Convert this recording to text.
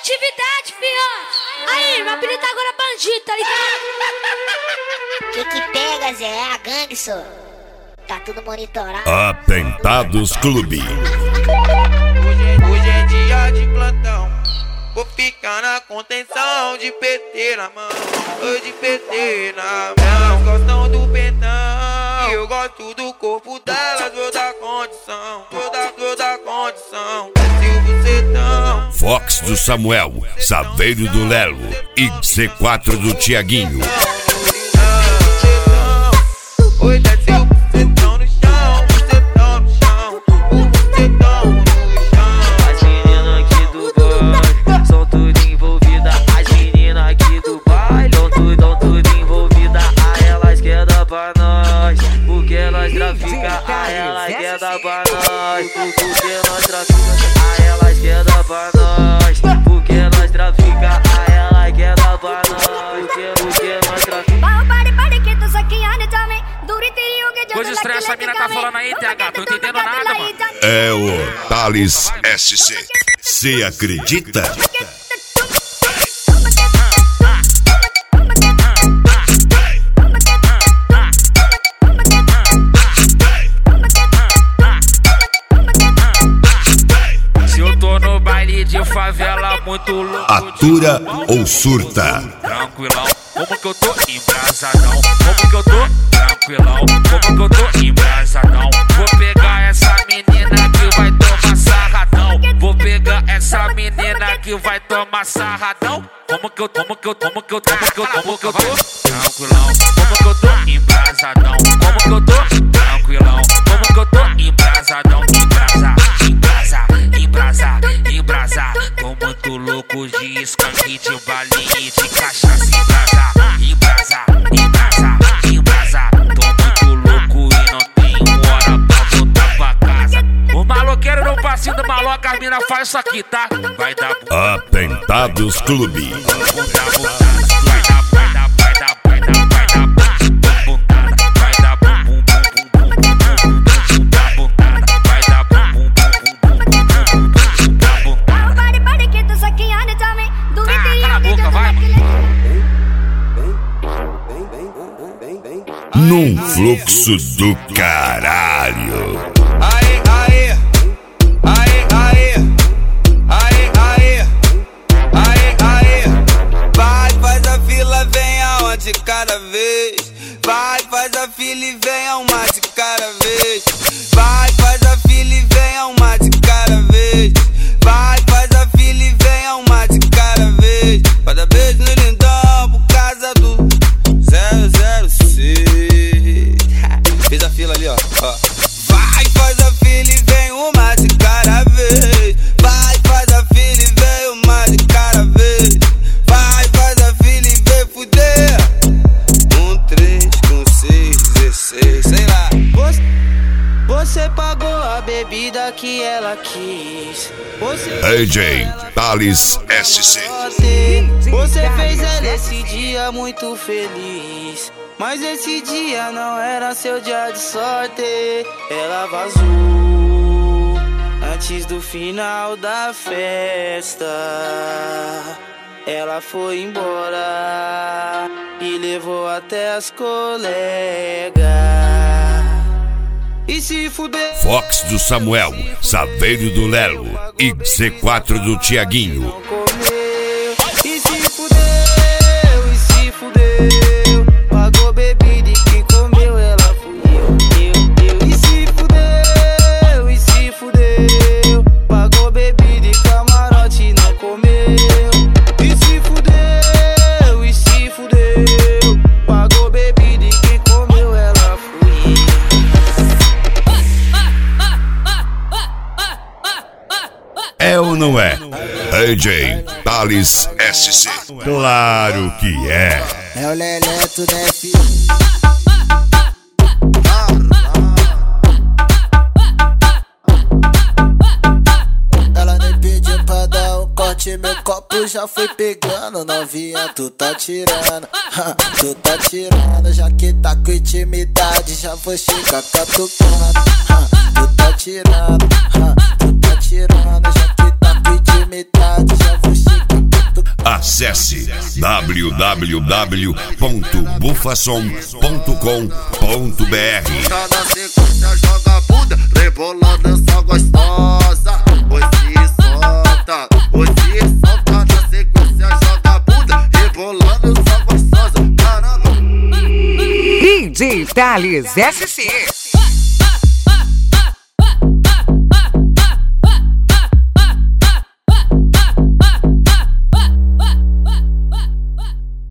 atividade, fiote. Aí, meu apelido agora é bandido, tá ligado? Que pega, Zé? É a gangue, só. Tá tudo monitorado. Atentados Clube. Hoje é dia de plantão. Vou ficar na contenção de PT na mão. Ou de PT na mão. Gostam do pentão. Eu gosto do corpo delas. Vou dar condição. Vou dar condição. Silvio Setão. Fox do Samuel, Saveiro do Lelo e C4 do Tiaguinho. Oi, desce o bucetão no chão, bucetão no chão, o bucetão no chão. As meninas aqui do baile são tudo envolvidas. As meninas aqui do baile são tudo envolvidas. A elas quer dar pra nós, porque elas traficam. A elas quer dar pra nós, porque nós traficamos. A elas quer dar pra nós, porque nós traficamos. A elas quer dar pra nós, porque nós traficamos. Coisa estranha, essa mina tá falando aí, TH, tô entendendo nada, mano. É o Thales SC. Cê acredita? Se eu tô no baile de favela muito louco, Atura ou surta? tranquilão, como que eu tô embrasadão? Como que eu tô tranquilão? Como que eu tô embrasadão? Vou pegar essa menina que vai tomar sarradão. Vou pegar essa menina que vai tomar sarradão. Como que eu tô tranquilão? Como que eu tô embrasadão? Como que eu tô tranquilão? Como que eu tô embrasadão? Embrasa. Tô muito louco de skunk, de balinha, de cachaça. Embrasa. Tô muito louco e não tenho hora pra voltar pra casa. O maloqueiro no passinho do maloca, as mina faz isso aqui, tá? Vai dar Atentados Clube. Num fluxo do caralho. Aê. Vai, faz a fila, venha uma de cada vez. Vai, faz a fila e venha uma de cada vez. Vai, faz a fila e venha uma de cada vez. Vai, faz a fila e venha uma de cada vez. Vai dar beijo no lindão por causa do 006. Fez a fila ali, ó. Vai, faz a fila e vem uma de cada vez. Vai, faz a fila e vem uma de cada vez. Vai, faz a fila e vem fuder. 1, 3, com 6, 16, sei lá. Você pagou a bebida que ela quis. AJ Thales SC. Você fez ela esse dia muito feliz. Mas esse dia não era seu dia de sorte. Ela vazou antes do final da festa. Ela foi embora e levou até as colegas. E se fuder. Fox do Samuel, Saveiro do Lelo e C4 do Tiaguinho. E se fudeu, pagou bebida e quem comeu ela fui eu. E se fudeu, pagou bebida e camarote não comeu. E se fudeu, pagou bebida e quem comeu ela fui eu. É ou não é? AJ Thales SC. Claro que é. É o Leleto, né, filho? Ela nem pediu pra dar um corte, meu copo já foi pegando. Novinha, tu tá tirando, tu tá tirando. Já que tá com intimidade, já vou chegar catucando. Tu tá tirando, tu tá tirando. Já que tá com intimidade, já vou chegar www.bufasom.com.br. Tá na sequência, joga bunda, rebolando essa gostosa. Oi se solta na sequência, joga bunda, rebolando essa gostosa. Caramba. DJ Thales SC.